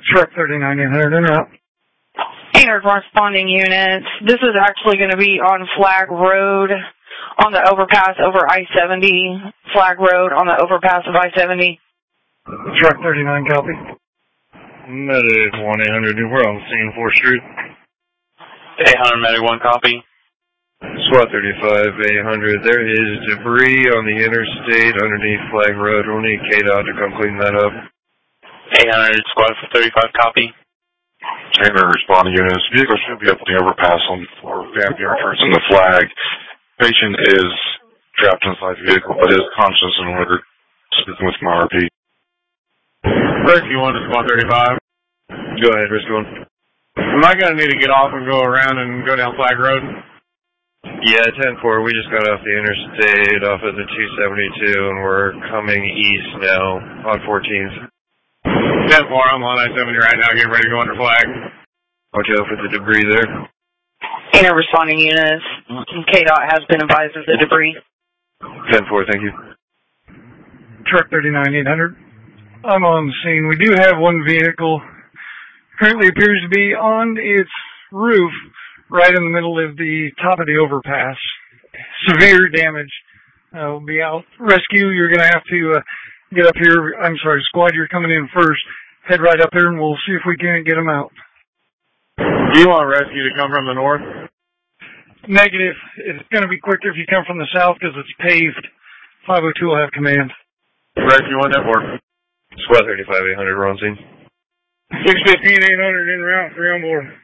Truck 39-800 en route. Standard responding units. This is actually going to be on Flag Road on the overpass over I-70. Flag Road on the overpass of I-70. Truck 39, copy. Medic 1-800, we're on scene 4th Street. 800, Medic 1, copy. SWAT 35-800, there is debris on the interstate underneath Flag Road. We'll need KDOT to come clean that up. 800, Squad 35, copy. Standard responding units. Vehicle should be up the overpass on for family reference in the Flag. Patient is trapped inside the vehicle, but is conscious and alert. Speaking with my RP. Rescue 1 to Squad 35. Go ahead, Rescue 1. Am I going to need to get off and go around and go down Flag Road? Yeah, 10-4, we just got off the interstate off of the 272, and we're coming east now on 14th. 10-4, I'm on I-70 right now, getting ready to go under Flag. Watch out for the debris there. Standard responding units. KDOT has been advised of the debris. 10-4, thank you. Truck 39-800. I'm on the scene. We do have one vehicle. Currently appears to be on its roof right in the middle of the top of the overpass. Severe damage. We'll be out. Rescue, you're going to have to get up here. I'm sorry, squad, you're coming in first. Head right up there and we'll see if we can't get them out. Do you want rescue to come from the north? Negative. It's going to be quicker if you come from the south because it's paved. 502 will have command. Rescue 1, 10-4. SWAT 35-800, we're on scene. 615-800 en route, 3 on board.